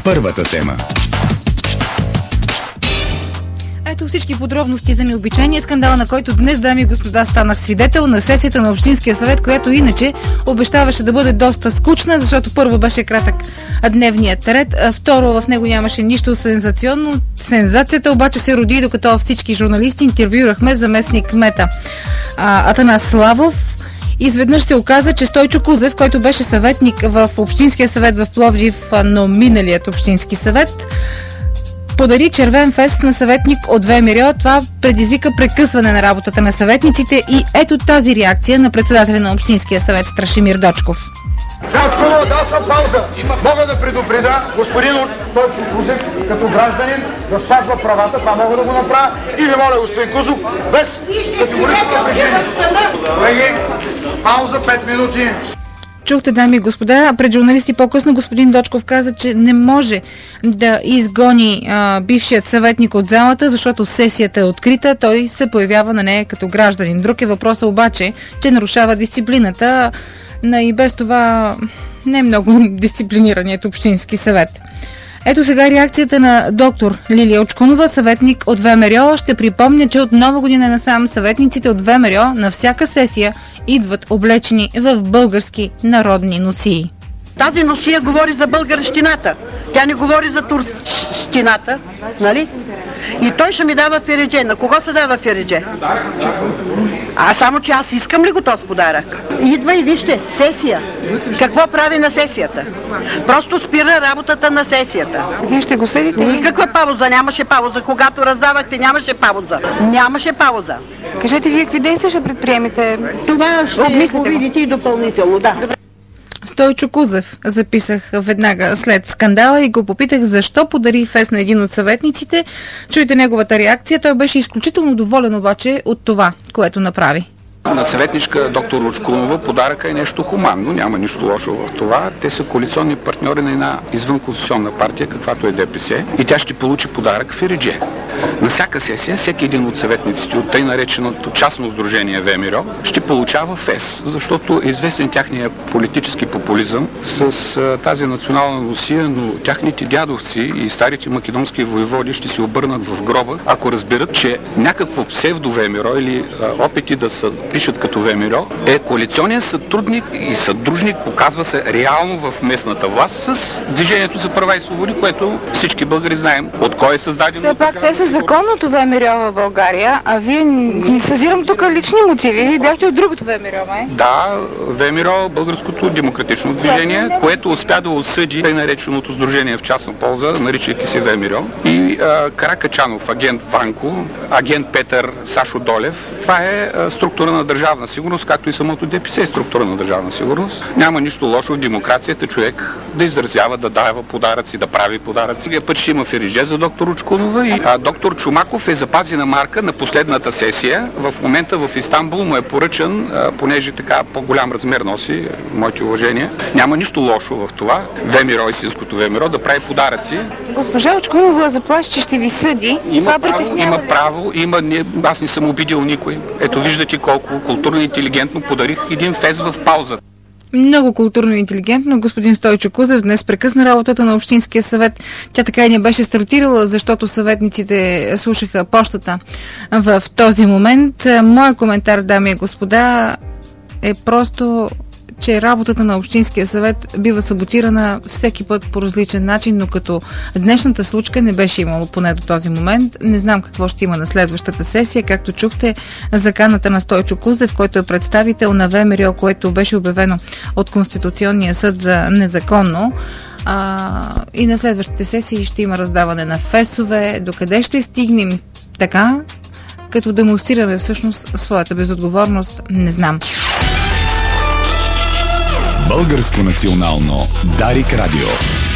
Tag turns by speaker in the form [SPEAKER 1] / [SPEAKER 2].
[SPEAKER 1] Първата тема.
[SPEAKER 2] Ето всички подробности за необичайния скандал, на който днес, дами и господа, станах свидетел на сесията на Общинския съвет, която иначе обещаваше да бъде доста скучна, защото първо беше кратък дневният ред, второ в него нямаше нищо сензационно. Сензацията обаче се роди, докато всички журналисти интервюрахме заместник кмета Атанас Славов. Изведнъж се оказа, че Стойчо Кузев, който беше съветник в Общинския съвет в Пловдив, но миналият Общински съвет, подари червен фест на съветник от ВМРО. Това предизвика прекъсване на работата на съветниците и ето тази реакция на председателя на Общинския съвет Страшимир Дочков.
[SPEAKER 3] Дочкова, дал съм пауза. Мога да предупредя господин Стойчо Кузев като гражданин да спазва правата, това мога да го направя. И ви моля, господин Кузов, без категорично решение. Колеги, пауза 5 минути.
[SPEAKER 2] Чухте, дами и господа, пред журналисти по-късно господин Дочков каза, че не може да изгони бившият съветник от залата, защото сесията е открита, той се появява на нея като гражданин. Друг е въпросът обаче, че нарушава дисциплината на и без това не е много дисциплинираният Общински съвет. Ето сега реакцията на доктор Лилия Очкунова, съветник от ВМРО. Ще припомня, че от нова година насам съветниците от ВМРО на всяка сесия идват облечени в български народни носии.
[SPEAKER 4] Тази носия говори за българщината. Тя не говори за турщината, нали? И той ще ми дава фередже. На кого се дава фередже? Само че аз искам ли го този подарък? Идва и вижте, сесия. Какво прави на сесията? Просто спира работата на сесията.
[SPEAKER 2] Вие ще го съдите?
[SPEAKER 4] Никаква пауза, нямаше пауза. Когато раздавахте, нямаше пауза. Нямаше пауза.
[SPEAKER 2] Кажете вие какви действия ще предприемете?
[SPEAKER 4] Това ще го видите и допълнително, да.
[SPEAKER 2] Стойчо Кузев записах веднага след скандала и го попитах защо подари фест на един от съветниците. Чуйте неговата реакция. Той беше изключително доволен обаче от това, което направи.
[SPEAKER 5] На съветничка доктор Очкунова подаръка е нещо хуманно, няма нищо лошо в това. Те са коалиционни партньори на една извънконституционна партия, каквато е ДПС, и тя ще получи подарък фередже. На всяка сесия, всеки един от съветниците от тъй нареченото частно сдружение ВМРО ще получава фест, защото е известен тяхния политически популизъм с тази национална носия, но тяхните дядовци и старите македонски воеводи ще се обърнат в гроба, ако разберат, че някакво псевдо ВМРО или опити да са пишат като ВМРО, е коалиционен сътрудник и съдружник, показва се реално в местната власт с Движението за права и свободи, което всички българи знаем от кой е създадено.
[SPEAKER 2] Все пак те са законното ВМРО в България, а вие не съзирам тук лични мотиви. Вие бяхте от другото ВМРО, май?
[SPEAKER 5] Да, ВМРО, Българското демократично движение, което успя да осъди тъй нареченото сдружение в частна полза, наричайки се ВМРО. И Каракачанов, агент Ванко, агент Петър Сашо Долев. Това е структура на държавна сигурност, както и самото ДПС е структура на държавна сигурност. Няма нищо лошо в демокрацията човек да изразява, да дава подаръци, да прави подаръци. Другия път ще има фередже за доктор Очкунова и доктор Чумаков е запазена марка на последната сесия. В момента в Истанбул му е поръчан, понеже така по-голям размер носи, моите уважения. Няма нищо лошо в това ВМРО, истинското ВМРО, да прави подаръци.
[SPEAKER 2] Госпожа Очкунова заплаши, че ще ви съди.
[SPEAKER 5] Има право, аз не съм обидил никой. Ето виждате колко културно и интелигентно подарих един фест в пауза.
[SPEAKER 2] Много културно и интелигентно. Господин Стойчо Кузев днес прекъсна работата на Общинския съвет. Тя така и не беше стартирала, защото съветниците слушаха пощата в този момент. Моят коментар, дами и господа, е просто, че работата на Общинския съвет бива саботирана всеки път по различен начин, но като днешната случка не беше имало поне до този момент. Не знам какво ще има на следващата сесия. Както чухте, заканата на Стойчо Кузев, който е представител на ВМРО, което беше обявено от Конституционния съд за незаконно. И на следващите сесии ще има раздаване на фесове. Докъде ще стигнем така, като демонстрираме всъщност своята безотговорност, не знам.
[SPEAKER 1] Българско национално Дарик Радио.